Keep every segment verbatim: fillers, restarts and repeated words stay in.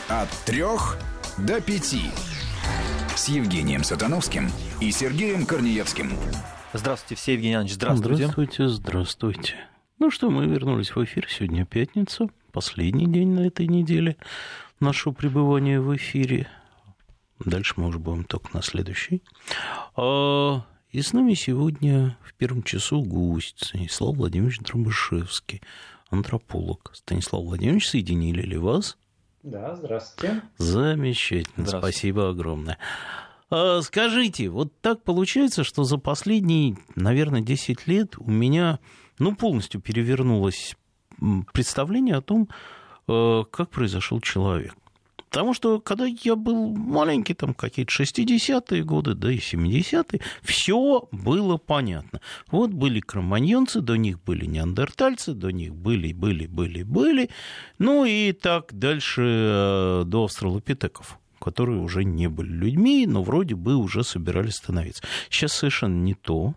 От трех до пяти. С Евгением Сатановским и Сергеем Корнеевским. Здравствуйте, все, Евгений Иванович, здравствуйте. Здравствуйте, здравствуйте. Ну что, мы вернулись в эфир. Сегодня пятница, последний день на этой неделе нашего пребывания в эфире. Дальше мы уже будем только на следующий. И с нами сегодня в первом часу гость Станислав Владимирович Дробышевский, антрополог. Станислав Владимирович, соединили ли вас? Да, здравствуйте. Замечательно, Здравствуйте. Спасибо огромное. А, скажите, вот так получается, что за последние, наверное, десять лет у меня, ну, полностью перевернулось представление о том, как произошел человек. Потому что, когда я был маленький, там какие-то шестидесятые годы, да и семидесятые, все было понятно. Вот были кроманьонцы, до них были неандертальцы, до них были, были, были, были. Ну и так дальше до австралопитеков, которые уже не были людьми, но вроде бы уже собирались становиться. Сейчас совершенно не то.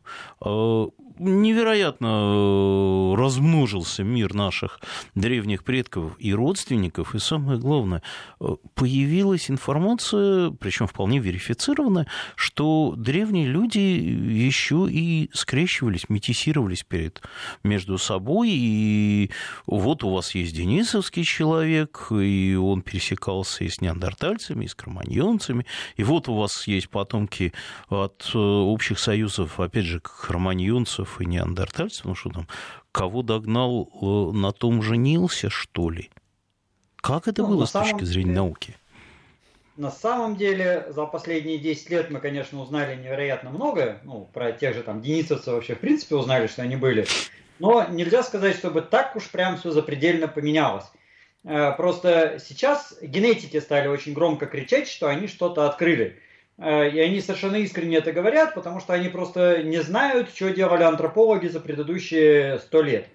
Невероятно размножился мир наших древних предков и родственников, и самое главное, появилась информация, причем вполне верифицированная, что древние люди еще и скрещивались, метисировались перед, между собой, и вот у вас есть денисовский человек, и он пересекался и с неандертальцами, и с кроманьонцами, и вот у вас есть потомки от общих союзов, опять же, кроманьонцев и неандертальцев, ну что там, кого догнал, на том женился, что ли? Как это ну, было с точки зрения деле, науки? На самом деле, за последние десять лет мы, конечно, узнали невероятно много, ну, про тех же там денисовцев вообще в принципе узнали, что они были, но нельзя сказать, чтобы так уж прям все запредельно поменялось. Просто сейчас генетики стали очень громко кричать, что они что-то открыли. И они совершенно искренне это говорят, потому что они просто не знают, что делали антропологи за предыдущие сто лет.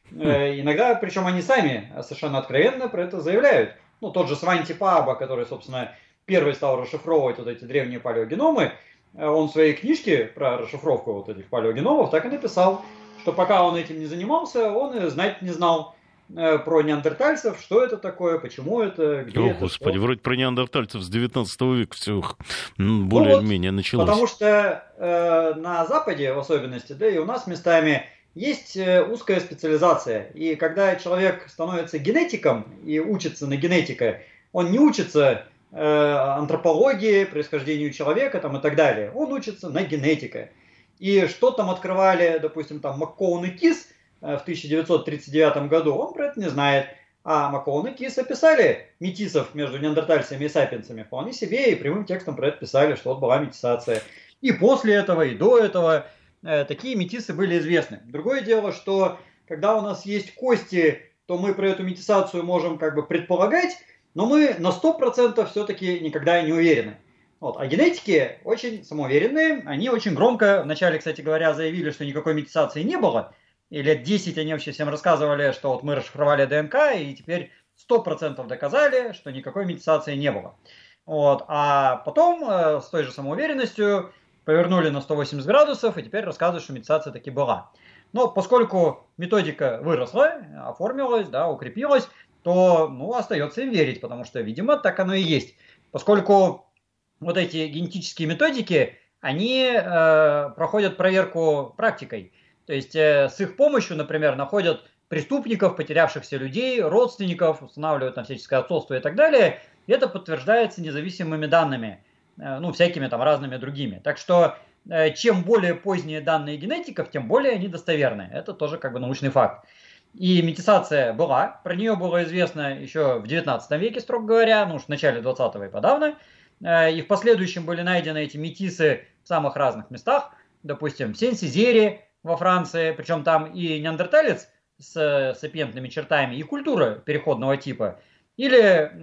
Mm. Иногда, причем они сами совершенно откровенно про это заявляют. Ну, тот же Сванти Пааба, который, собственно, первый стал расшифровывать вот эти древние палеогеномы, он в своей книжке про расшифровку вот этих палеогеномов так и написал, что пока он этим не занимался, он и знать не знал про неандертальцев, что это такое, почему это, где О, это. Господи, что. Вроде про неандертальцев с девятнадцатого века все более-менее ну вот, началось. Потому что э, на Западе, в особенности, да и у нас местами, есть узкая специализация. И когда человек становится генетиком и учится на генетика, он не учится э, антропологии, происхождению человека там, и так далее. Он учится на генетика. И что там открывали, допустим, там МакКоун и Кис в тысяча девятьсот тридцать девятом году, он про это не знает. А МакКоун и Кис описали метисов между неандертальцами и сапиенсами вполне себе, и прямым текстом про это писали, что вот была метисация. И после этого, и до этого э, такие метисы были известны. Другое дело, что когда у нас есть кости, то мы про эту метисацию можем как бы предполагать, но мы на сто процентов все-таки никогда не уверены. Вот. А генетики очень самоуверенные, они очень громко, вначале, кстати говоря, заявили, что никакой метисации не было. И лет десять они вообще всем рассказывали, что вот мы расшифровали ДНК, и теперь сто процентов доказали, что никакой метисации не было. Вот. А потом э, с той же самоуверенностью повернули на сто восемьдесят градусов, и теперь рассказывают, что метисация таки была. Но поскольку методика выросла, оформилась, да, укрепилась, то ну, остается им верить, потому что, видимо, так оно и есть. Поскольку вот эти генетические методики, они э, проходят проверку практикой. То есть э, с их помощью, например, находят преступников, потерявшихся людей, родственников, устанавливают там всяческое отцовство и так далее. И это подтверждается независимыми данными, э, ну, всякими там разными другими. Так что э, чем более поздние данные генетиков, тем более они достоверны. Это тоже как бы научный факт. И метисация была, про нее было известно еще в девятнадцатом веке, строго говоря, ну уж в начале двадцатого и подавно. Э, и в последующем были найдены эти метисы в самых разных местах, допустим, в Сен-Сезере, во Франции, причем там и неандерталец с сапиентными чертами, и культура переходного типа. Или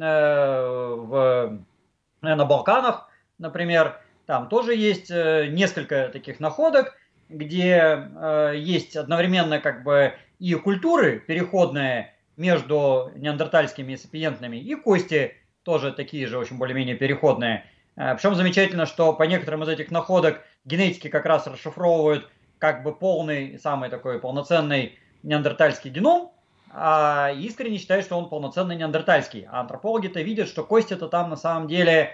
э, в, на Балканах, например, там тоже есть э, несколько таких находок, где э, есть одновременно как бы и культуры переходные между неандертальскими и сапиентными, и кости тоже такие же, очень более-менее переходные. Э, причем замечательно, что по некоторым из этих находок генетики как раз расшифровывают как бы полный, самый такой полноценный неандертальский геном, а искренне считают, что он полноценный неандертальский. А антропологи-то видят, что кости-то там на самом деле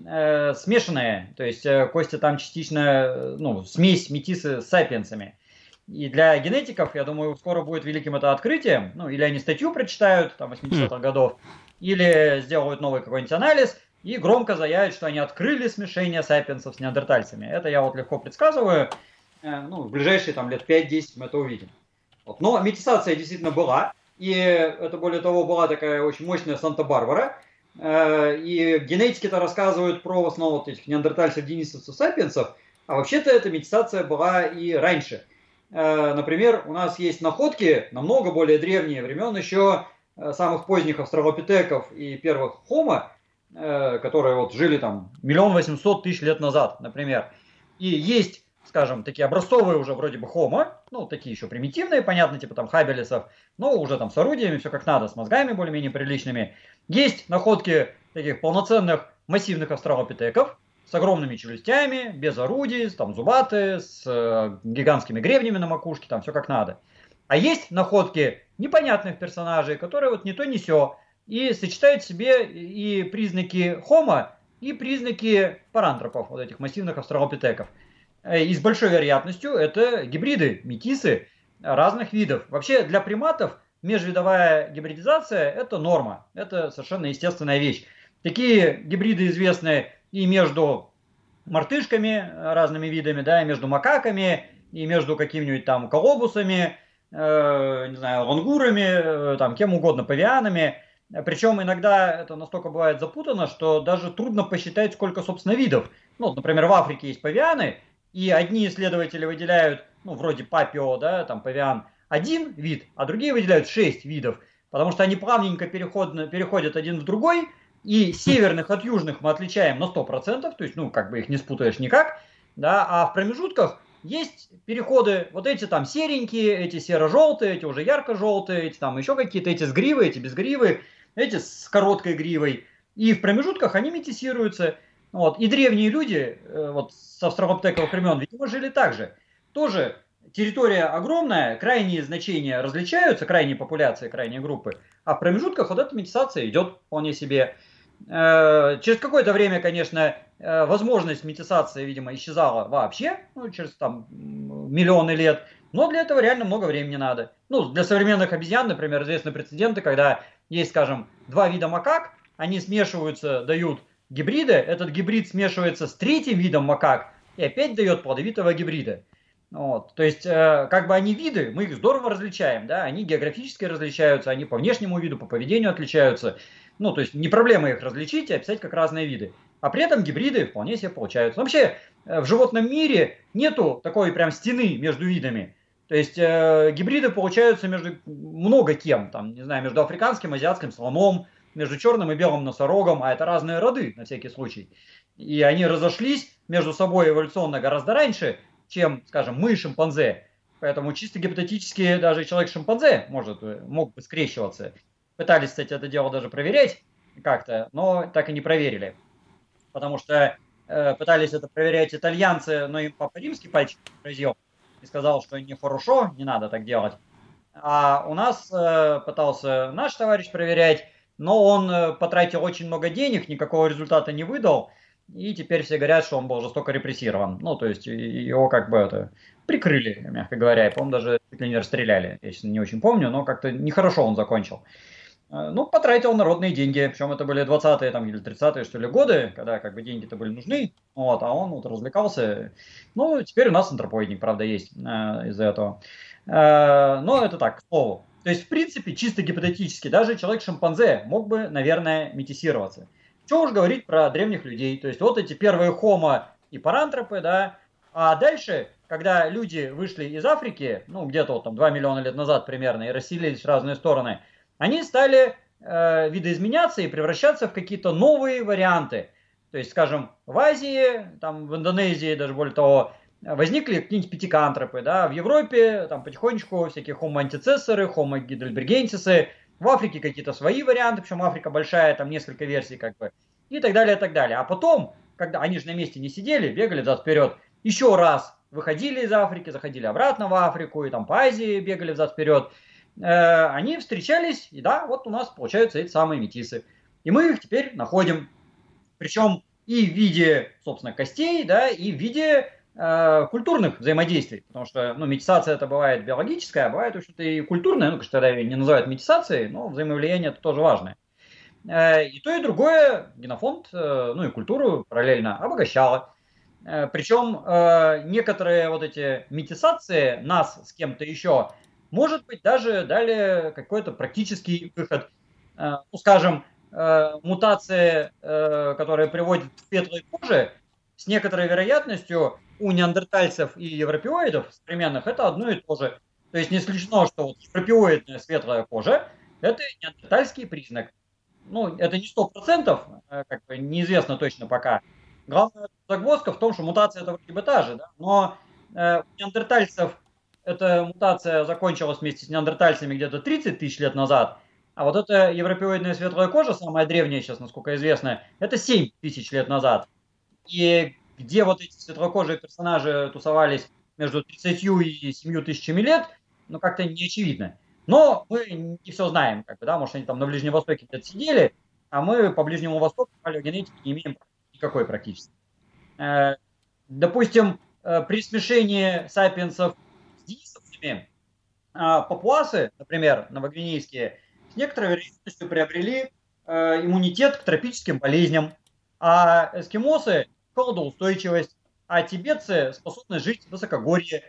э, смешанные, то есть э, кости там частично, ну, смесь метисы с сапиенсами. И для генетиков, я думаю, скоро будет великим это открытием, ну, или они статью прочитают, там, восьмидесятых годов, или сделают новый какой-нибудь анализ, и громко заявят, что они открыли смешение сапиенсов с неандертальцами. Это я вот легко предсказываю, э, ну, в ближайшие там лет пять-десять мы это увидим. Вот. Но метисация действительно была, и это, более того, была такая очень мощная Санта-Барбара, э, и генетики-то рассказывают про в основном вот этих неандертальцев, денисовцев, сапиенсов, а вообще-то эта метисация была и раньше. Например, у нас есть находки намного более древние, времен еще самых поздних австралопитеков и первых хомо, которые вот жили там миллион восемьсот тысяч лет назад, например. И есть, скажем, такие образцовые уже вроде бы хомо, ну такие еще примитивные, понятно, типа там хабелисов, но уже там с орудиями, все как надо, с мозгами более-менее приличными. Есть находки таких полноценных массивных австралопитеков, с огромными челюстями, без орудий, там зубатые, с э, гигантскими гребнями на макушке, там все как надо. А есть находки непонятных персонажей, которые вот не то не сё, и сочетают в себе и признаки хомо, и признаки парантропов, вот этих массивных австралопитеков. И с большой вероятностью это гибриды, метисы разных видов. Вообще для приматов межвидовая гибридизация это норма, это совершенно естественная вещь. Такие гибриды известны и между мартышками, разными видами, да, и между макаками, и между какими-нибудь там колобусами, э, не знаю, лангурами, э, там, кем угодно, павианами. Причем иногда это настолько бывает запутано, что даже трудно посчитать, сколько, собственно, видов. Ну, например, в Африке есть павианы, и одни исследователи выделяют, ну, вроде папио, да, там, павиан, один вид, а другие выделяют шесть видов, потому что они плавненько переходят, переходят один в другой. И северных от южных мы отличаем на сто процентов, то есть, ну, как бы их не спутаешь никак, да, а в промежутках есть переходы, вот эти там серенькие, эти серо-желтые, эти уже ярко-желтые, эти там еще какие-то, эти с гривой, эти без гривы, эти с короткой гривой, и в промежутках они метисируются, вот, и древние люди, вот, с австралопитековых времен, видимо, жили так же, тоже территория огромная, крайние значения различаются, крайние популяции, крайние группы, а в промежутках вот эта метисация идет вполне себе. Через какое-то время, конечно, возможность метисации, видимо, исчезала вообще, ну, через там миллионы лет, но для этого реально много времени надо. Ну, для современных обезьян, например, известны прецеденты, когда есть, скажем, два вида макак, они смешиваются, дают гибриды, этот гибрид смешивается с третьим видом макак и опять дает плодовитого гибрида. Вот. То есть, э, как бы они виды, мы их здорово различаем, да, они географически различаются, они по внешнему виду, по поведению отличаются. Ну, то есть, не проблема их различить и описать как разные виды. А при этом гибриды вполне себе получаются. Вообще, э, в животном мире нету такой прям стены между видами. То есть, э, гибриды получаются между много кем, там, не знаю, между африканским, азиатским слоном, между черным и белым носорогом, а это разные роды, на всякий случай. И они разошлись между собой эволюционно гораздо раньше, чем, скажем, мы и шимпанзе. Поэтому чисто гипотетически даже человек-шимпанзе может, мог бы скрещиваться. Пытались, кстати, это дело даже проверять как-то, но так и не проверили. Потому что э, пытались это проверять итальянцы, но им Папа Римский пальчик разъел и сказал, что нехорошо, не надо так делать. А у нас э, пытался наш товарищ проверять, но он э, потратил очень много денег, никакого результата не выдал. И теперь все говорят, что он был жестоко репрессирован. Ну, то есть, его как бы это прикрыли, мягко говоря. И, по-моему, даже чуть ли не расстреляли. Я сейчас не очень помню, но как-то нехорошо он закончил. Ну, потратил народные деньги. Причем это были двадцатые там, или тридцатые, что ли, годы, когда как бы деньги-то были нужны. Вот, а он вот развлекался. Ну, теперь у нас антропоидник, правда, есть э, из-за этого. Э, но это так, к слову. То есть, в принципе, чисто гипотетически, даже человек-шимпанзе мог бы, наверное, метисироваться. Что уж говорить про древних людей. То есть вот эти первые хомо и парантропы, да. А дальше, когда люди вышли из Африки, ну где-то вот там два миллиона лет назад примерно, и расселились в разные стороны, они стали э, видоизменяться и превращаться в какие-то новые варианты. То есть, скажем, в Азии, там в Индонезии, даже более того, возникли какие-нибудь пятикантропы, да. В Европе там потихонечку всякие хомо-антицессоры, хомо-гидельбергенсисы. В Африке какие-то свои варианты, причем Африка большая, там несколько версий как бы, и так далее, и так далее. А потом, когда они же на месте не сидели, бегали взад-вперед, еще раз выходили из Африки, заходили обратно в Африку, и там по Азии бегали взад-вперед. они встречались, и да, вот у нас получаются эти самые метисы. И мы их теперь находим. Причем и в виде, собственно, костей, да, и в виде э, культурных взаимодействий. Потому что, ну, метисация это бывает биологическая, а бывает, в общем-то, и культурная. Ну, конечно, тогда ее не называют метисацией, но взаимовлияние это тоже важное. Э, и то, и другое генофонд, э, ну, и культуру параллельно обогащало. Э, причем э, некоторые вот эти метисации нас с кем-то еще, может быть, даже дали какой-то практический выход. Э, ну, скажем, Э, мутации, э, которые приводят к светлой коже, с некоторой вероятностью у неандертальцев и европеоидов современных это одно и то же. То есть не исключено, что вот европеоидная светлая кожа – это неандертальский признак. Ну, это не сто процентов, э, как бы неизвестно точно пока. Главная загвоздка в том, что мутация это вроде бы та же, да? Но э, у неандертальцев эта мутация закончилась вместе с неандертальцами где-то тридцать тысяч лет назад. А вот эта европеоидная светлая кожа, самая древняя сейчас, насколько известно, это семь тысяч лет назад. И где вот эти светлокожие персонажи тусовались между тридцатью и семью тысячами лет, ну как-то не очевидно. Но мы не все знаем, как бы, да, может они там на Ближнем Востоке где-то сидели, а мы по Ближнему Востоку палеогенетики не имеем никакой практически. Допустим, при смешении сапиенсов с денисовцами, папуасы, например, новогвинейские, с некоторой вероятностью приобрели э, иммунитет к тропическим болезням, а эскимосы – холодоустойчивость, а тибетцы способны жить в высокогорье,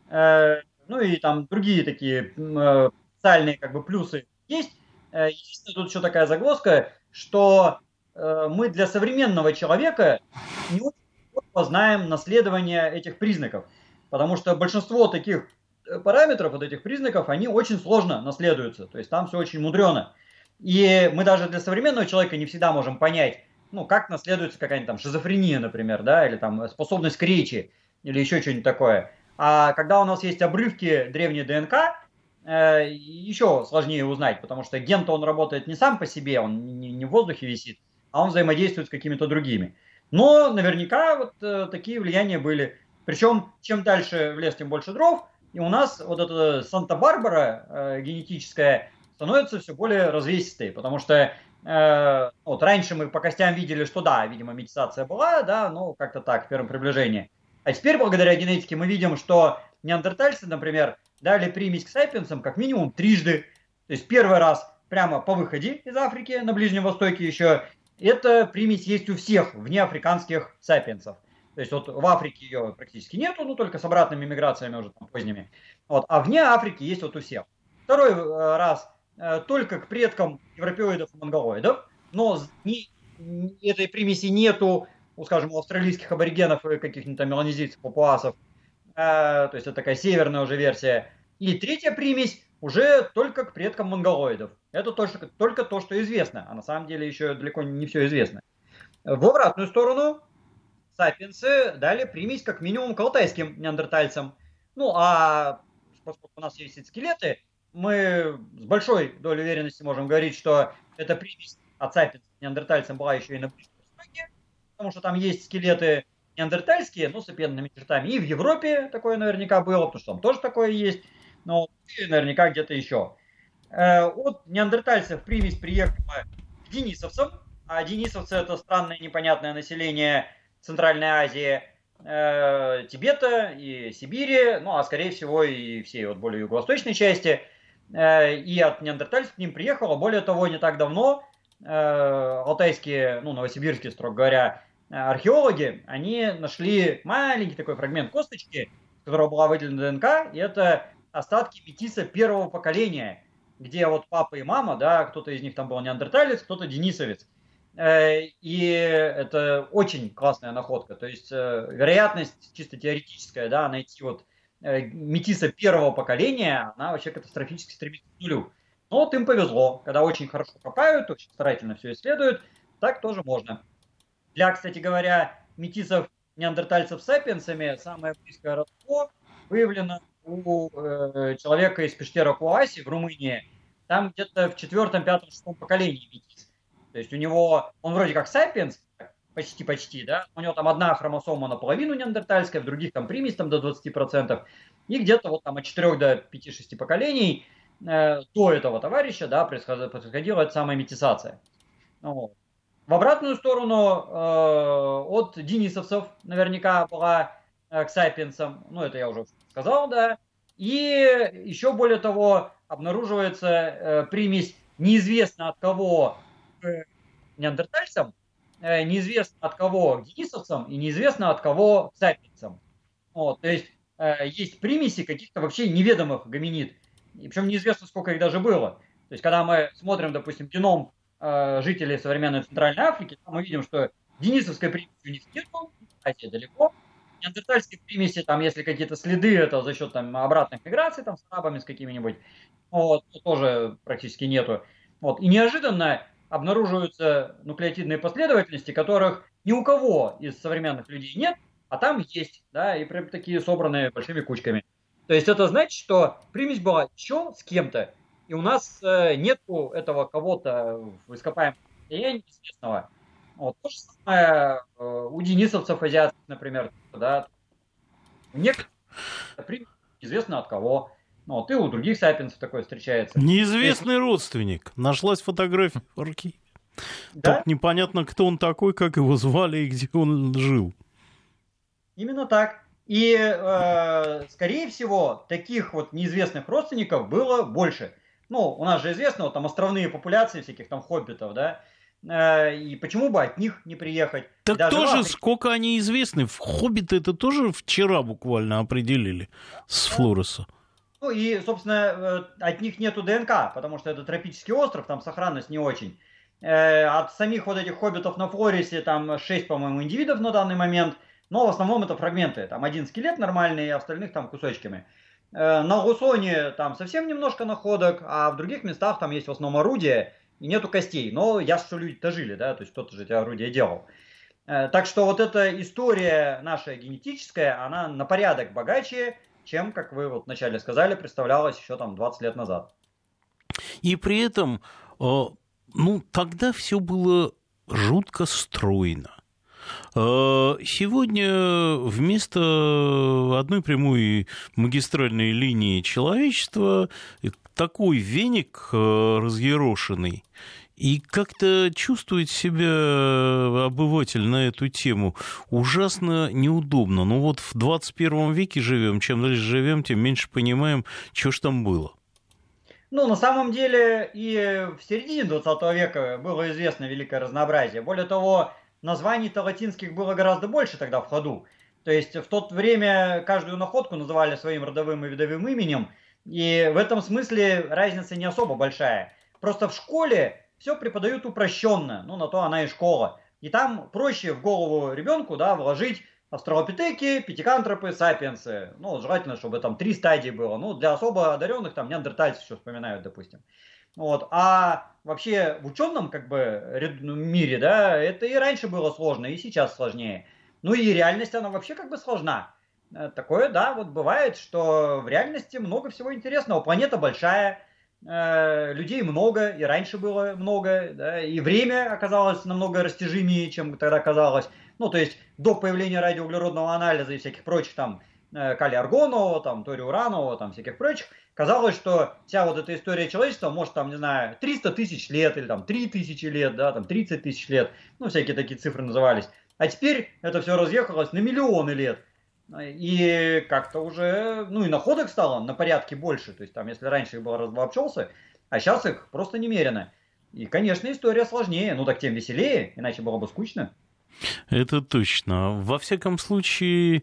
э, ну и там другие такие э, социальные как бы плюсы есть. Э, единственное, тут еще такая загвоздка, что э, мы для современного человека не очень хорошо знаем наследование этих признаков, потому что большинство таких параметров, вот этих признаков, они очень сложно наследуются. То есть там все очень мудрено. И мы даже для современного человека не всегда можем понять, ну, как наследуется какая-нибудь там шизофрения, например, да, или там способность к речи, или еще что-нибудь такое. А когда у нас есть обрывки древней ДНК, э, еще сложнее узнать, потому что ген-то он работает не сам по себе, он не, не в воздухе висит, а он взаимодействует с какими-то другими. Но наверняка вот э, такие влияния были. Причем, чем дальше в лес, тем больше дров. И у нас вот эта Санта-Барбара э, генетическая становится все более развесистой, потому что э, вот раньше мы по костям видели, что да, видимо, метисация была, да, ну как-то так, в первом приближении. А теперь, благодаря генетике, мы видим, что неандертальцы, например, дали примесь к сапиенсам как минимум трижды. То есть первый раз прямо по выходе из Африки, на Ближнем Востоке еще, эта примесь есть у всех внеафриканских сапиенсов. То есть вот в Африке ее практически нету, ну только с обратными миграциями уже там поздними. Вот, а вне Африки есть вот у всех. Второй э, раз э, только к предкам европеоидов и монголоидов, но ни, ни, этой примеси нету, ну, скажем, у австралийских аборигенов и каких-нибудь там меланезийцев, папуасов. Э, то есть это такая северная уже версия. И третья примесь уже только к предкам монголоидов. Это только, только то, что известно, а на самом деле еще далеко не все известно. В обратную сторону сапиенсы дали примесь как минимум к алтайским неандертальцам. Ну, а поскольку у нас есть скелеты, мы с большой долей уверенности можем говорить, что эта примесь от сапиенсов к неандертальцам была еще и на Ближнем Востоке, потому что там есть скелеты неандертальские, но с сапиентными чертами. И в Европе такое наверняка было, потому что там тоже такое есть, но и наверняка где-то еще. От неандертальцев примесь приехала к денисовцам, а денисовцы это странное непонятное население Центральной Азии, э, Тибета и Сибири, ну а скорее всего и всей вот более юго-восточной части. Э, и от неандертальцев к ним приехало. Более того, не так давно э, алтайские, ну новосибирские, строго говоря, археологи, они нашли маленький такой фрагмент косточки, с которого была выделена ДНК, и это остатки метиса первого поколения, где вот папа и мама, да, кто-то из них там был неандерталец, кто-то денисовец. И это очень классная находка. То есть вероятность чисто теоретическая, да, найти вот метиса первого поколения, она вообще катастрофически стремится к нулю. Но вот им повезло, когда очень хорошо копают, очень старательно все исследуют, так тоже можно. Для, кстати говоря, метисов неандертальцев с сапиенсами самое близкое родство выявлено у э, человека из Пештера Куаси в Румынии. Там где-то в четвертом, пятом, шестом поколении метис. То есть у него, он вроде как сапиенс, почти-почти, да, у него там одна хромосома наполовину неандертальская, в других там примесь там до двадцати процентов, и где-то вот там от четырёх до пяти-шести поколений э, до этого товарища, да, происходила, происходила эта самая метисация. Вот. В обратную сторону э, от денисовцев наверняка была э, к сапиенсам, ну это я уже сказал, да, и еще более того обнаруживается э, примесь неизвестно от кого к неандертальцам, э, неизвестно от кого к денисовцам и неизвестно от кого к сапиенсам. Вот, то есть э, есть примеси каких-то вообще неведомых гоминид, и причем неизвестно сколько их даже было. То есть когда мы смотрим, допустим, геном жителей современной Центральной Африки, там мы видим, что денисовской примеси у них нет, Азия далеко. Неандертальские примеси, там, если какие-то следы, это за счет там, обратных миграций там, с арабами, с какими-нибудь, вот, тоже практически нету. Вот. И неожиданно обнаруживаются нуклеотидные последовательности, которых ни у кого из современных людей нет, а там есть, да, и прям такие собранные большими кучками. То есть это значит, что примесь была еще с кем-то, и у нас э, нету этого кого-то в известного неизвестного. Вот. То же самое э, у денисовцев азиатских, например. Да. У некоторых известно от кого. Вот. И у других сапиенсов такое встречается. Неизвестный есть... родственник. Нашлась фотография в архиве. Да? Только непонятно, кто он такой, как его звали и где он жил. Именно так. И, э, скорее всего, таких вот неизвестных родственников было больше. Ну, у нас же известно, вот там островные популяции всяких там хоббитов, да, э, и почему бы от них не приехать? Так даже тоже Африке... сколько они известны. Хоббиты это тоже вчера буквально определили с Флореса. Ну и, собственно, от них нету ДНК, потому что это тропический остров, там сохранность не очень. Э, от самих вот этих хоббитов на Флоресе там шесть, по-моему, индивидов на данный момент, но в основном это фрагменты. Там один скелет нормальный, а остальных там кусочками. На Гусоне там совсем немножко находок, а в других местах там есть в основном орудия и нету костей. Но ясно, что люди-то жили, да, то есть кто-то же эти орудия делал. Так что вот эта история наша генетическая, она на порядок богаче, чем, как вы вот вначале сказали, представлялась еще там двадцать лет назад. И при этом, ну, тогда все было жутко стройно. Сегодня вместо одной прямой магистральной линии человечества такой веник разъерошенный. И как-то чувствует себя обыватель на эту тему ужасно неудобно. Ну вот в двадцать первом веке живем, чем дальше живем, тем меньше понимаем, что ж там было. Ну, на самом деле и в середине двадцатого века было известно великое разнообразие. Более того, названий-то латинских было гораздо больше тогда в ходу. То есть в то время каждую находку называли своим родовым и видовым именем, и в этом смысле разница не особо большая. Просто в школе все преподают упрощенно, ну на то она и школа. И там проще в голову ребенку, да, вложить австралопитеки, пятикантропы, сапиенсы. Ну, желательно, чтобы там три стадии было. Ну, для особо одаренных там неандертальцев еще вспоминают, допустим. Вот. А вообще в ученом как бы мире, да, это и раньше было сложно, и сейчас сложнее. Ну и реальность, она вообще как бы сложна. Такое, да, вот бывает, что в реальности много всего интересного. Планета большая, э, людей много, и раньше было много, да, и время оказалось намного растяжимее, чем тогда казалось. Ну, то есть до появления радиоуглеродного анализа и всяких прочих там калия-аргонового, там, тория-уранового, там, всяких прочих, казалось, что вся вот эта история человечества может, там, не знаю, триста тысяч лет, или там три тысячи лет, да, там, тридцать тысяч лет, ну, всякие такие цифры назывались. А теперь это все разъехалось на миллионы лет. И как-то уже, ну, и находок стало на порядке больше. То есть, там, если раньше их было раз два обчелся, а сейчас их просто немерено. И, конечно, история сложнее, ну, так тем веселее, иначе было бы скучно. Это точно. Во всяком случае,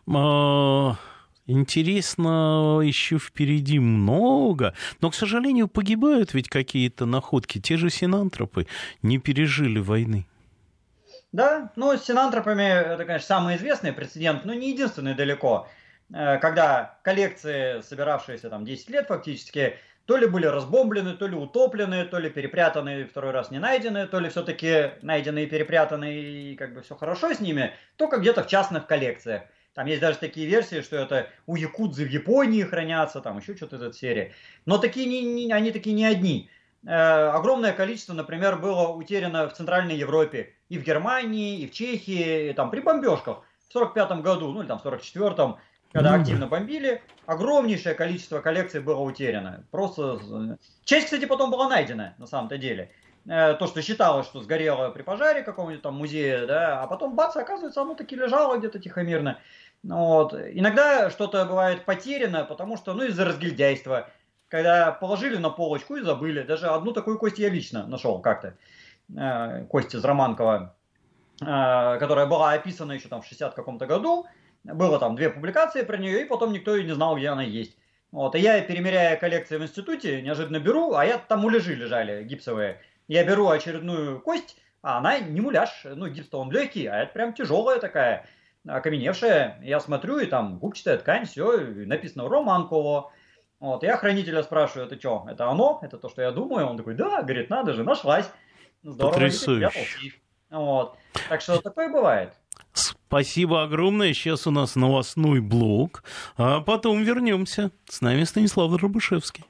интересно еще впереди много. Но, к сожалению, погибают ведь какие-то находки. Те же синантропы не пережили войны. Да, ну, с синантропами это, конечно, самый известный прецедент, но не единственный далеко. Когда коллекции, собиравшиеся там десять лет фактически, то ли были разбомблены, то ли утоплены, то ли перепрятаны и второй раз не найдены, то ли все-таки найдены и перепрятаны, и как бы все хорошо с ними, только где-то в частных коллекциях. Там есть даже такие версии, что это у якудзы в Японии хранятся, там еще что-то из этой серии. Но такие не, не, они такие не одни. Э, огромное количество, например, было утеряно в Центральной Европе, и в Германии, и в Чехии, и там при бомбежках в сорок пятом году, ну или там в сорок четвёртом. когда ну, активно бомбили, огромнейшее количество коллекций было утеряно. Просто часть, кстати, потом была найдена на самом-то деле. То, что считалось, что сгорело при пожаре какого-нибудь там музея, да, а потом бац, оказывается, оно таки лежало где-то тихомирно. Вот. Иногда что-то бывает потеряно, потому что, ну, из-за разгильдяйства, когда положили на полочку и забыли. Даже одну такую кость я лично нашел как-то, кость из Романкова, которая была описана еще там в шестидесятом каком-то году. Было там две публикации про нее, и потом никто и не знал, где она есть. Вот. И я, перемеряя коллекции в институте, неожиданно беру, а я там муляжи лежали гипсовые. Я беру очередную кость, а она не муляж, ну гипс-то он легкий, а это прям тяжелая такая, окаменевшая. Я смотрю, и там губчатая ткань, все, написано Романково. Вот. Я хранителя спрашиваю, это что, это оно? Это то, что я думаю? Он такой, да, говорит, надо же, нашлась. Здорово. Потрясающе. Вот. Так что такое бывает. Спасибо огромное. Сейчас у нас новостной блок, а потом вернемся. С нами Станислав Дробышевский.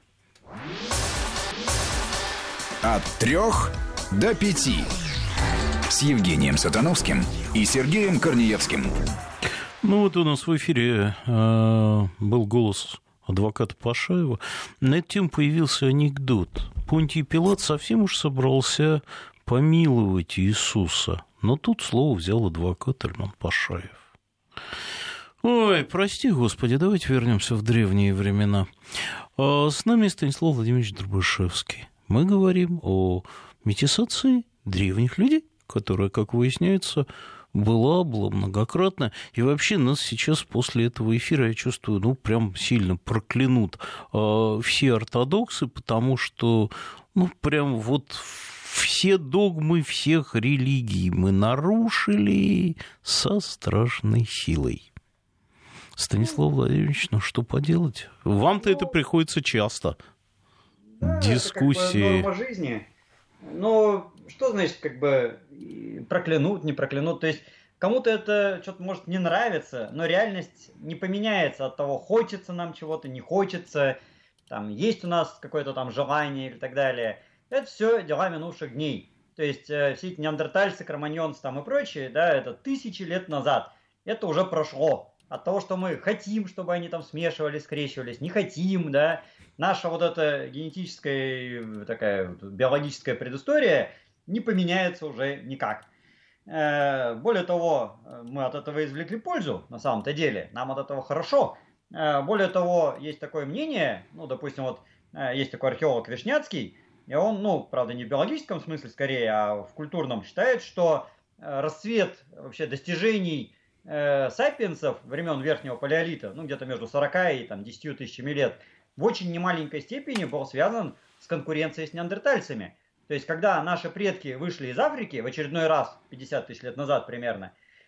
От трех до пяти. С Евгением Сатановским и Сергеем Корнеевским. Ну вот у нас в эфире э, был голос адвоката Пашаева. На эту тему появился анекдот. Понтий Пилат совсем уж собрался помиловать Иисуса. Но тут слово взял адвокат Альман Пашаев. Ой, прости, Господи, давайте вернемся в древние времена. С нами Станислав Владимирович Дробышевский. Мы говорим о метисации древних людей, которая, как выясняется, была, была многократно. И вообще нас сейчас после этого эфира, я чувствую, ну, прям сильно проклянут все ортодоксы, потому что, ну, прям вот... Все догмы всех религий мы нарушили со страшной силой. Станислав Владимирович, ну что поделать? Вам-то ну, это приходится часто. Да, дискуссии. Это как бы норма жизни. Но что значит, как бы проклянут, не проклянут? То есть кому-то это что-то может не нравиться, но реальность не поменяется от того, хочется нам чего-то, не хочется, там есть у нас какое-то там желание и так далее. Это все дела минувших дней. То есть э, все эти неандертальцы, кроманьонцы там и прочие, да, это тысячи лет назад. Это уже прошло. От того, что мы хотим, чтобы они там смешивались, скрещивались, не хотим, да. Наша вот эта генетическая, такая вот, биологическая предыстория не поменяется уже никак. Э, более того, мы от этого извлекли пользу, на самом-то деле. Нам от этого хорошо. Э, более того, есть такое мнение, ну, допустим, вот э, есть такой археолог Вишняцкий, и он, ну, правда, не в биологическом смысле скорее, а в культурном, считает, что расцвет вообще достижений э, сапиенсов времен Верхнего Палеолита, ну, где-то между сорока и там, десятью тысячами лет, в очень немаленькой степени был связан с конкуренцией с неандертальцами. То есть, когда наши предки вышли из Африки в очередной раз, пятьдесят тысяч лет назад примерно,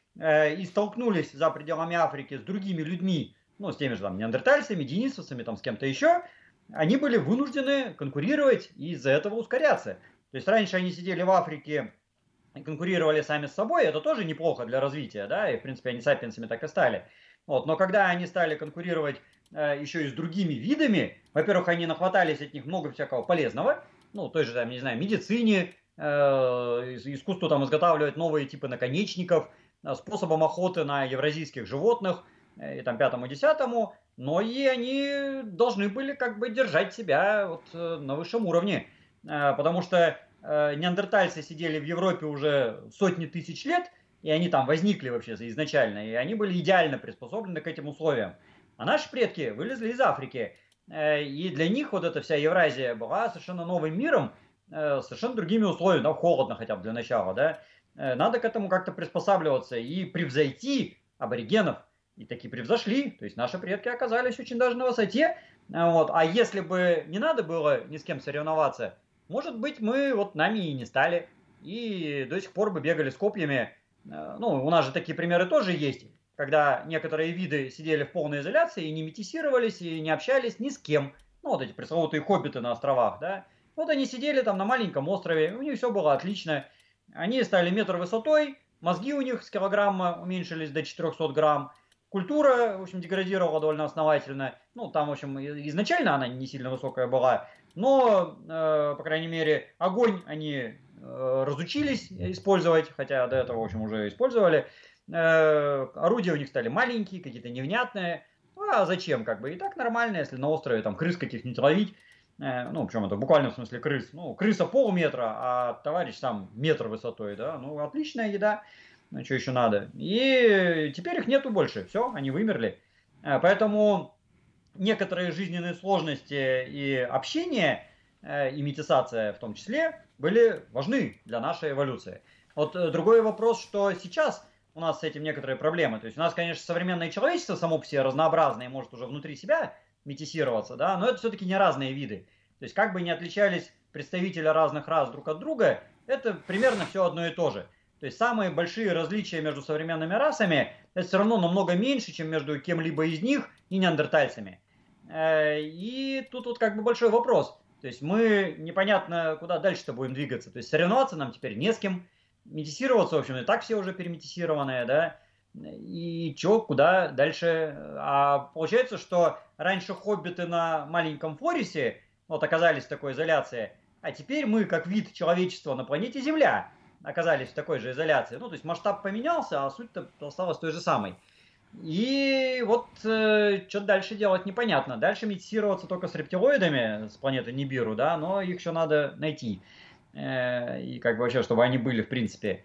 э, и столкнулись за пределами Африки с другими людьми, ну, с теми же там неандертальцами, денисовцами, там, с кем-то еще, они были вынуждены конкурировать и из-за этого ускоряться. То есть раньше они сидели в Африке и конкурировали сами с собой, это тоже неплохо для развития, да, и в принципе они сапиенсами так и стали. Вот. Но когда они стали конкурировать э, еще и с другими видами, во-первых, они нахватались от них много всякого полезного, ну, той же, там, не знаю, медицине, э, искусству там изготавливать новые типы наконечников, э, способом охоты на евразийских животных, э, и там пятому-десятому, но и они должны были как бы держать себя вот на высшем уровне, потому что неандертальцы сидели в Европе уже сотни тысяч лет, и они там возникли вообще изначально, и они были идеально приспособлены к этим условиям. А наши предки вылезли из Африки, и для них вот эта вся Евразия была совершенно новым миром, совершенно другими условиями, да, холодно хотя бы для начала, да. Надо к этому как-то приспосабливаться и превзойти аборигенов. И таки превзошли, то есть наши предки оказались очень даже на высоте. Вот. А если бы не надо было ни с кем соревноваться, может быть, мы вот нами и не стали. И до сих пор бы бегали с копьями. Ну, у нас же такие примеры тоже есть, когда некоторые виды сидели в полной изоляции и не метисировались, и не общались ни с кем. Ну, вот эти пресловутые хоббиты на островах, да. Вот они сидели там на маленьком острове, у них все было отлично. Они стали метр высотой, мозги у них с килограмма уменьшились до четырехсот грамм. Культура, в общем, деградировала довольно основательно. Ну, там, в общем, изначально она не сильно высокая была. Но, э, по крайней мере, огонь они э, разучились использовать, хотя до этого, в общем, уже использовали. Э, орудия у них стали маленькие, какие-то невнятные. а зачем, как бы, и так нормально, если на острове там крыс каких-нибудь ловить, э, ну, причем это буквально в смысле крыс, ну, крыса полметра, а товарищ там метр высотой, да, ну, отличная еда, ну, что еще надо. И теперь их нету больше, все, они вымерли. Поэтому некоторые жизненные сложности и общение, и метисация в том числе, были важны для нашей эволюции. Вот другой вопрос, что сейчас у нас с этим некоторые проблемы. То есть у нас, конечно, современное человечество само по себе разнообразное, может уже внутри себя метисироваться, да, но это все-таки не разные виды. То есть как бы не отличались представители разных рас друг от друга, это примерно все одно и то же. То есть самые большие различия между современными расами, это все равно намного меньше, чем между кем-либо из них и неандертальцами. И тут вот как бы большой вопрос. То есть мы непонятно, куда дальше-то будем двигаться. То есть соревноваться нам теперь не с кем. Метисироваться, в общем, и так все уже переметисированные, да. И чё, куда дальше? А получается, что раньше хоббиты на маленьком Флорисе вот оказались в такой изоляции, а теперь мы, как вид человечества на планете Земля, оказались в такой же изоляции. Ну, то есть масштаб поменялся, а суть-то осталась той же самой. И вот э, что дальше делать непонятно. Дальше метисироваться только с рептилоидами с планеты Нибиру, да, но их еще надо найти. Э, и как бы вообще, чтобы они были, в принципе.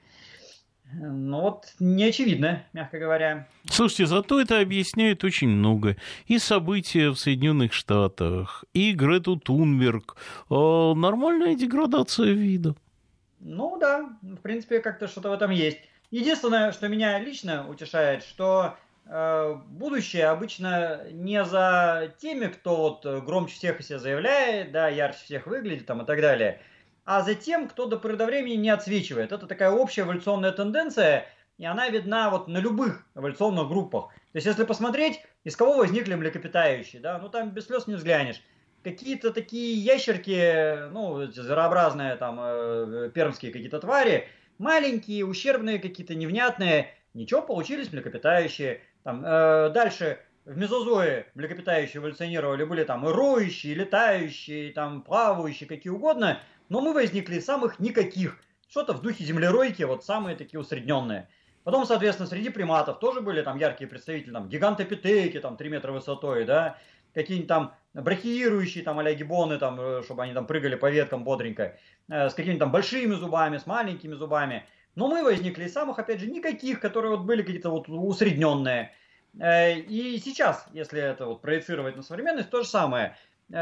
Ну вот, не очевидно, мягко говоря. Слушайте, зато это объясняет очень много. И события в Соединенных Штатах, и Грету Тунберг. Э, нормальная деградация вида. Ну да, в принципе, как-то что-то в этом есть. Единственное, что меня лично утешает, что э, будущее обычно не за теми, кто вот громче всех о себе заявляет, да, ярче всех выглядит там, и так далее, а за тем, кто до поры до времени не отсвечивает. Это такая общая эволюционная тенденция, и она видна вот на любых эволюционных группах. То есть, если посмотреть, из кого возникли млекопитающие, да, ну там без слез не взглянешь. Какие-то такие ящерки, ну, зверообразные, там, э, пермские какие-то твари, маленькие, ущербные какие-то, невнятные, ничего, получились млекопитающие. Там, э, дальше в мезозое млекопитающие эволюционировали, были там и роющие, и летающие, и, там, плавающие, какие угодно, но мы возникли из самых никаких. Что-то в духе землеройки, вот самые такие усредненные. Потом, соответственно, среди приматов тоже были там яркие представители, там, гигантопитеки, там, три метра высотой, да, какие-нибудь там брахиирующие, там, а-ля гибоны, там, чтобы они там прыгали по веткам бодренько, э, с какими-то там большими зубами, с маленькими зубами. Но мы возникли из самых, опять же, никаких, которые вот были какие-то вот усредненные. Э, и сейчас, если это вот проецировать на современность, то же самое.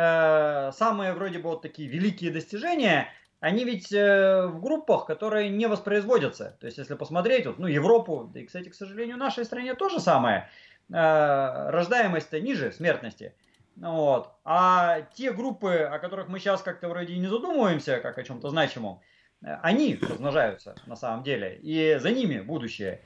Э, самые вроде бы вот такие великие достижения, они ведь э, в группах, которые не воспроизводятся. То есть, если посмотреть, вот, ну, Европу, да и, кстати, к сожалению, в нашей стране то же самое. Рождаемость-то ниже смертности. Вот. А те группы, о которых мы сейчас как-то вроде и не задумываемся, как о чем-то значимом, они размножаются на самом деле. И за ними будущее.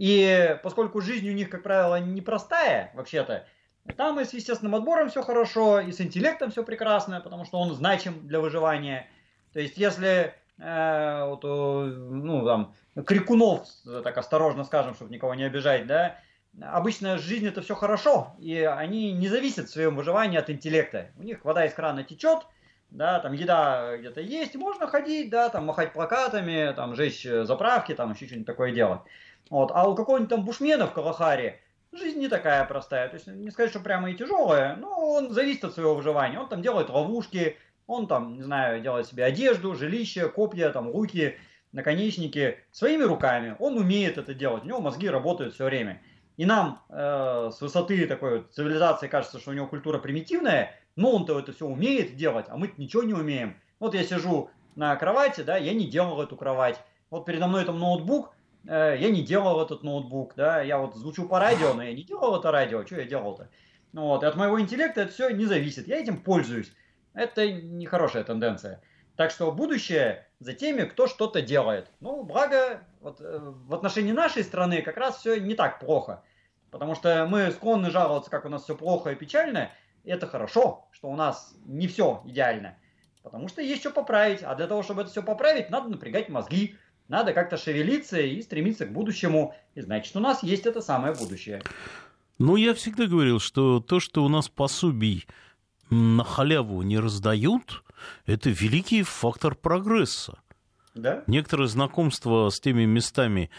И поскольку жизнь у них, как правило, непростая, вообще-то, там и с естественным отбором все хорошо, и с интеллектом все прекрасно, потому что он значим для выживания. То есть, если э, вот, ну, там, крикунов, так осторожно скажем, чтобы никого не обижать, да, обычно в жизни это все хорошо, и они не зависят в своем выживании от интеллекта. У них вода из крана течет, да, там еда где-то есть, можно ходить, да, там махать плакатами, там жечь заправки, там еще что-нибудь такое делать. Вот. А у какого-нибудь там бушмена в Калахаре жизнь не такая простая. То есть не сказать, что прямо и тяжелая, но он зависит от своего выживания. Он там делает ловушки, он там, не знаю, делает себе одежду, жилище, копья, там луки, наконечники своими руками. Он умеет это делать, у него мозги работают все время. И нам э, с высоты такой вот цивилизации кажется, что у него культура примитивная, но он-то это все умеет делать, а мы-то ничего не умеем. Вот я сижу на кровати, да, я не делал эту кровать. Вот передо мной там ноутбук, э, я не делал этот ноутбук, да, я вот звучу по радио, но я не делал это радио, что я делал-то? Ну, вот, и от моего интеллекта это все не зависит, я этим пользуюсь. Это нехорошая тенденция. Так что будущее за теми, кто что-то делает. Ну, благо, вот, э, в отношении нашей страны как раз все не так плохо. Потому что мы склонны жаловаться, как у нас все плохо и печально. И это хорошо, что у нас не все идеально. Потому что есть что поправить. А для того, чтобы это все поправить, надо напрягать мозги. Надо как-то шевелиться и стремиться к будущему. И значит, у нас есть это самое будущее. Ну, я всегда говорил, что то, что у нас пособий на халяву не раздают, это великий фактор прогресса. Да? Некоторое знакомство с теми местами,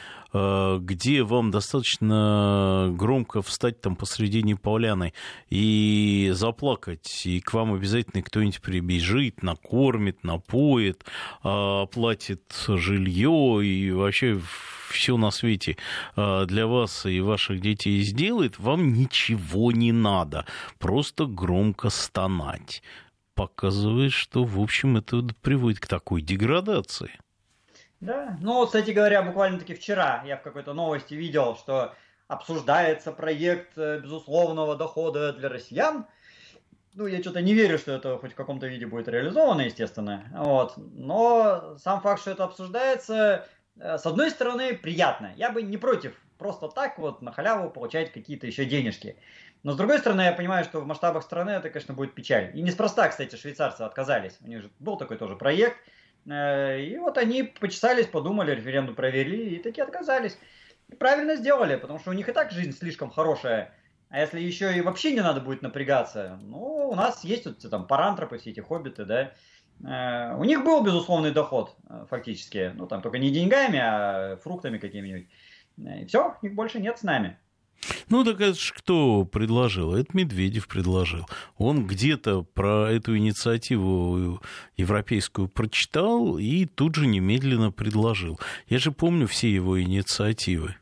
где вам достаточно громко встать там посредине поляны и заплакать, и к вам обязательно кто-нибудь прибежит, накормит, напоит, оплатит жилье и вообще все на свете для вас и ваших детей сделает, вам ничего не надо, просто громко стонать. Показывает, что, в общем, это приводит к такой деградации. Да, ну, кстати говоря, буквально-таки вчера я в какой-то новости видел, что обсуждается проект безусловного дохода для россиян. Ну, я что-то не верю, что это хоть в каком-то виде будет реализовано, естественно. Вот. Но сам факт, что это обсуждается, с одной стороны, приятно. Я бы не против просто так вот на халяву получать какие-то еще денежки. Но с другой стороны, я понимаю, что в масштабах страны это, конечно, будет печаль. И неспроста, кстати, швейцарцы отказались. У них же был такой тоже проект. И вот они почесались, подумали, референдум провели и таки отказались. И правильно сделали, потому что у них и так жизнь слишком хорошая. А если еще и вообще не надо будет напрягаться, ну, у нас есть вот там парантропы, все эти хоббиты, да. У них был безусловный доход, фактически. Ну, там только не деньгами, а фруктами какими-нибудь. И все, их больше нет с нами. Ну, так это ж кто предложил? Это Медведев предложил. Он где-то про эту инициативу европейскую прочитал и тут же немедленно предложил. Я же помню все его инициативы.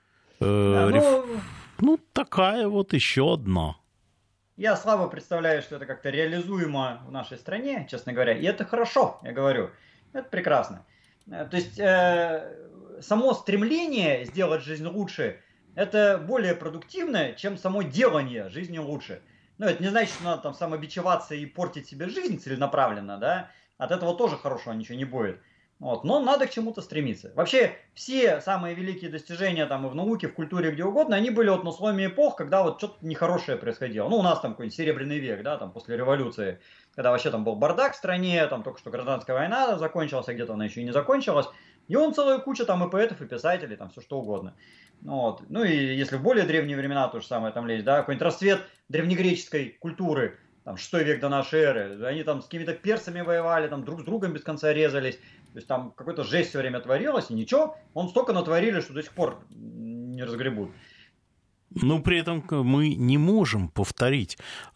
Да, ну... ну, такая вот еще одна. Я слабо представляю, что это как-то реализуемо в нашей стране, честно говоря. И это хорошо, я говорю. Это прекрасно. То есть, э, само стремление сделать жизнь лучше – это более продуктивно, чем само делание жизни лучше. Ну, это не значит, что надо там самобичеваться и портить себе жизнь целенаправленно, да. От этого тоже хорошего ничего не будет. Вот. Но надо к чему-то стремиться. Вообще, все самые великие достижения там и в науке, в культуре, где угодно, они были вот на сломе эпох, когда вот что-то нехорошее происходило. Ну, у нас там какой-нибудь Серебряный век, да, там после революции, когда вообще там был бардак в стране, там только что гражданская война закончилась, а где-то она еще и не закончилась. И он целая куча там и поэтов, и писателей, там все что угодно. Вот. Ну и если в более древние времена то же самое там лезть, да, какой-нибудь расцвет древнегреческой культуры, там шестой век до нашей эры, они там с какими-то персами воевали, там друг с другом без конца резались, то есть там какая-то жесть все время творилась, и ничего, он столько натворили, что до сих пор не разгребут. Но при этом мы не можем повторить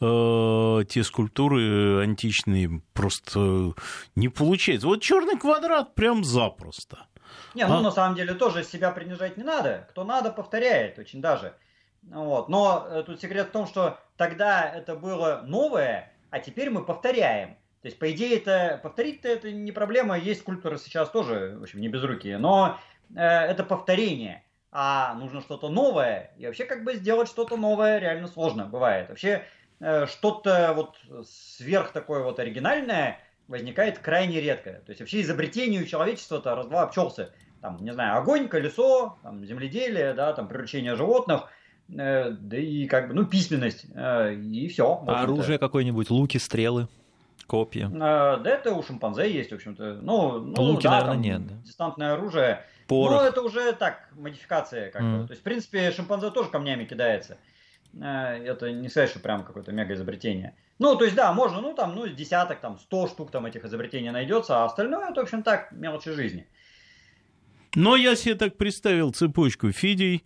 э, те скульптуры античные, просто не получается. Вот черный квадрат прям запросто. Не, ну а? На самом деле тоже себя принижать не надо. Кто надо, повторяет очень даже. Вот. Но э, тут секрет в том, что тогда это было новое, а теперь мы повторяем. То есть, по идее, это повторить-то это не проблема. Есть скульпторы сейчас тоже, в общем, не безрукие. Но э, это повторение. А нужно что-то новое. И вообще как бы сделать что-то новое реально сложно бывает. Вообще э, что-то вот сверх такое вот оригинальное возникает крайне редко. То есть вообще изобретение у человечества-то раз-два обчелся. Там, не знаю, огонь, колесо, там, земледелие, да, там, приручение животных, э, да и как бы, ну, письменность, э, и все. А оружие какое-нибудь, луки, стрелы, копья? Э, да это у шимпанзе есть, в общем-то. Ну, ну луки, да, наверное, там, нет. Да? Дистантное оружие. Порох. Но это уже так, модификация как mm. бы. То есть, в принципе, шимпанзе тоже камнями кидается. Это не сказать, что прям какое-то мега изобретение. Ну, то есть, да, можно, ну, там, ну, десяток, там, сто штук там этих изобретений найдется, а остальное, это, в общем, так, мелочи жизни. Но я себе так представил цепочку Фидий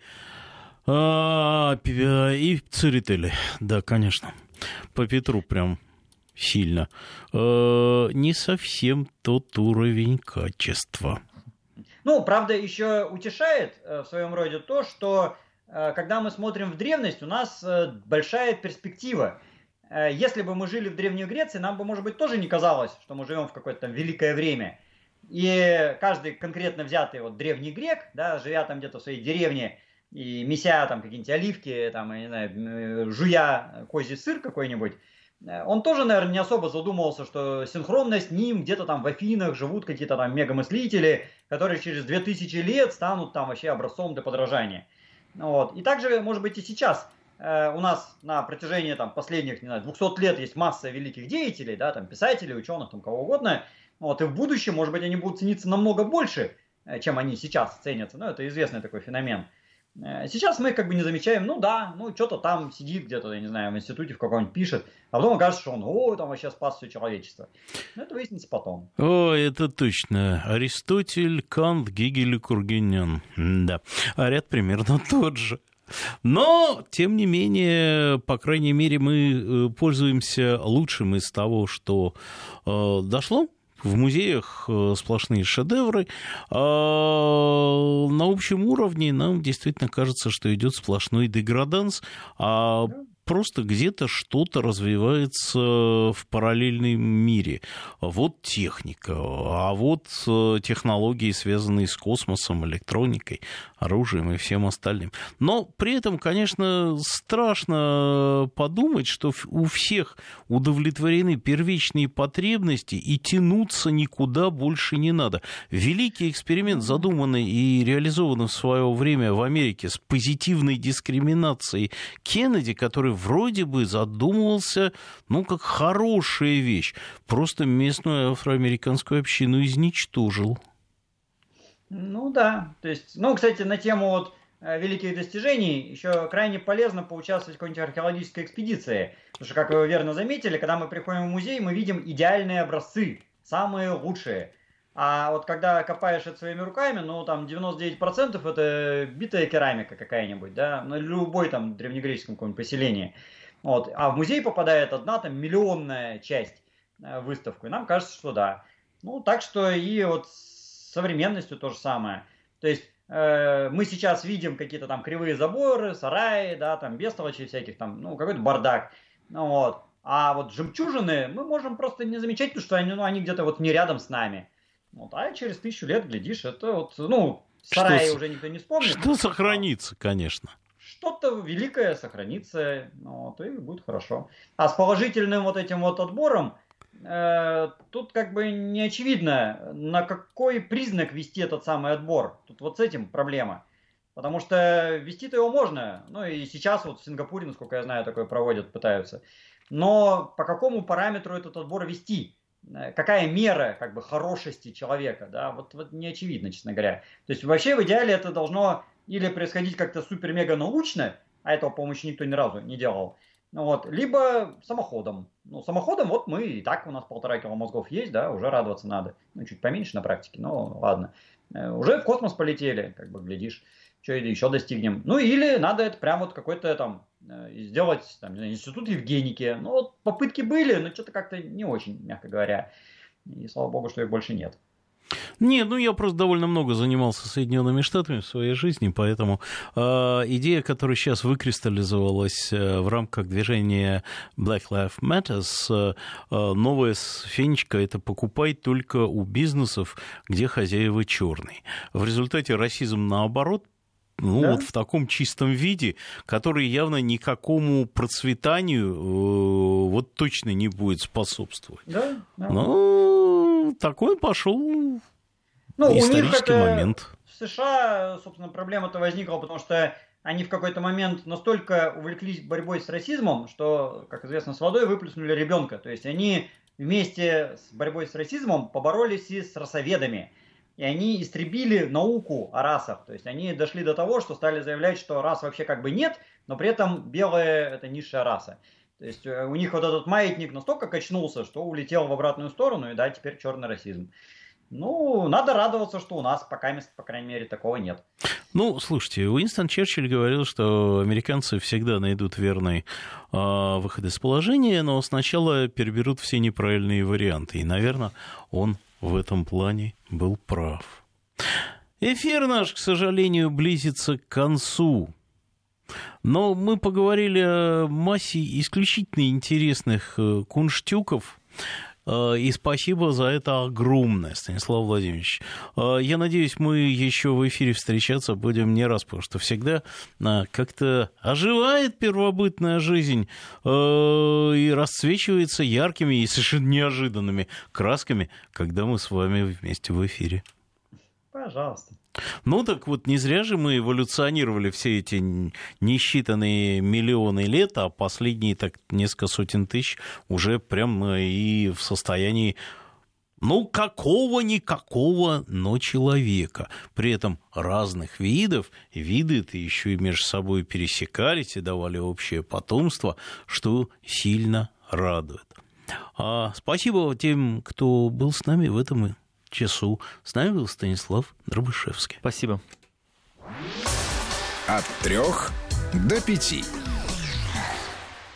а, и Церетели. Да, конечно. По Петру прям сильно. А, не совсем тот уровень качества. Ну, правда, еще утешает в своем роде то, что когда мы смотрим в древность, у нас большая перспектива. Если бы мы жили в Древней Греции, нам бы, может быть, тоже не казалось, что мы живем в какое-то там великое время. И каждый конкретно взятый вот древний грек, да, живя там где-то в своей деревне и меся там какие-нибудь оливки, там, я не знаю, жуя козий сыр какой-нибудь, он тоже, наверное, не особо задумывался, что синхронно с ним где-то там в Афинах живут какие-то там мегамыслители, которые через две тысячи лет станут там вообще образцом для подражания. Вот. И также, может быть, и сейчас э, у нас на протяжении там, последних, не знаю, двухсот лет есть масса великих деятелей, да, там, писателей, ученых, там, кого угодно. Вот. И в будущем, может быть, они будут цениться намного больше, чем они сейчас ценятся. Ну, это известный такой феномен. Сейчас мы их как бы не замечаем, ну да, ну что-то там сидит где-то, я не знаю, в институте в каком-нибудь пишет, а потом окажется, что он, о, там вообще спас все человечество. Но это выяснится потом. О, это точно. Аристотель, Кант, Гегель и Тургенев. Да, а ряд примерно тот же. Но, тем не менее, по крайней мере, мы пользуемся лучшим из того, что э, дошло. В музеях сплошные шедевры, а на общем уровне нам действительно кажется, что идет сплошной деграданс, а просто где-то что-то развивается в параллельном мире. Вот техника, а вот технологии, связанные с космосом, электроникой, оружием и всем остальным. Но при этом, конечно, страшно подумать, что у всех удовлетворены первичные потребности и тянуться никуда больше не надо. Великий эксперимент, задуманный и реализованный в свое время в Америке с позитивной дискриминацией Кеннеди, который вроде бы задумывался, ну, как хорошая вещь, просто местную афроамериканскую общину изничтожил. Ну да, то есть, ну, кстати, на тему вот великих достижений еще крайне полезно поучаствовать в какой-нибудь археологической экспедиции, потому что, как вы верно заметили, когда мы приходим в музей, мы видим идеальные образцы, самые лучшие. А вот когда копаешь это своими руками, ну, там девяносто девять процентов это битая керамика какая-нибудь, да, на любой там древнегреческом каком-нибудь поселении. Вот. А в музей попадает одна там миллионная часть в выставку, и нам кажется, что да. Ну, так что и вот с современностью то же самое. То есть э, мы сейчас видим какие-то там кривые заборы, сараи, да, там бестолочи всяких там, ну, какой-то бардак. Ну, вот. А вот жемчужины мы можем просто не замечать, потому что они, ну, они где-то вот не рядом с нами. Вот, а через тысячу лет, глядишь, это вот, ну, сараи что, уже никто не вспомнит. Что сохранится, конечно. Что-то великое сохранится, ну, вот, и будет хорошо. А с положительным вот этим вот отбором, э, тут как бы не очевидно, на какой признак вести этот самый отбор. Тут вот с этим проблема. Потому что вести-то его можно. Ну, и сейчас вот в Сингапуре, насколько я знаю, такое проводят, пытаются. Но по какому параметру этот отбор вести? Какая мера как бы хорошести человека, да, вот, вот не очевидно, честно говоря. То есть вообще в идеале это должно или происходить как-то супер-мега научно, а этого, по-моему, еще никто ни разу не делал, вот, либо самоходом. Ну, самоходом вот мы и так, у нас полтора кило мозгов есть, да, уже радоваться надо. Ну, чуть поменьше на практике, но ладно. Уже в космос полетели, как бы, глядишь, что еще достигнем. Ну, или надо это прям вот какой-то там сделать там, институт Евгеники. Ну, вот попытки были, но что-то как-то не очень, мягко говоря. И слава богу, что их больше нет. Нет, ну я просто довольно много занимался Соединенными Штатами в своей жизни, поэтому э, идея, которая сейчас выкристаллизовалась э, в рамках движения Black Lives Matter, э, новая фенечка, это покупай только у бизнесов, где хозяева черные. В результате расизм наоборот, ну, да? Вот в таком чистом виде, который явно никакому процветанию э, вот точно не будет способствовать. Да, да. Ну, такой пошел ну, исторический момент. В США, собственно, проблема-то возникла, потому что они в какой-то момент настолько увлеклись борьбой с расизмом, что, как известно, с водой выплеснули ребенка. То есть они вместе с борьбой с расизмом поборолись и с расоведами. И они истребили науку о расах. То есть они дошли до того, что стали заявлять, что рас вообще как бы нет, но при этом белая – это низшая раса. То есть у них вот этот маятник настолько качнулся, что улетел в обратную сторону, и да, теперь черный расизм. Ну, надо радоваться, что у нас пока, по крайней мере, такого нет. Ну, слушайте, Уинстон Черчилль говорил, что американцы всегда найдут верный э, выход из положения, но сначала переберут все неправильные варианты. И, наверное, он в этом плане был прав. Эфир наш, к сожалению, близится к концу. Но мы поговорили о массе исключительно интересных кунштюков. И спасибо за это огромное, Станислав Владимирович. Я надеюсь, мы еще в эфире встречаться будем не раз, потому что всегда как-то оживает первобытная жизнь и расцвечивается яркими и совершенно неожиданными красками, когда мы с вами вместе в эфире. Пожалуйста. Ну так вот, не зря же мы эволюционировали все эти несчитанные миллионы лет, а последние так несколько сотен тысяч уже прям и в состоянии Ну, какого-никакого, но человека. При этом разных видов. Виды-то еще и между собой пересекались и давали общее потомство, что сильно радует. А спасибо тем, кто был с нами в этом часу. С нами был Станислав Дробышевский. Спасибо. От трех до пяти.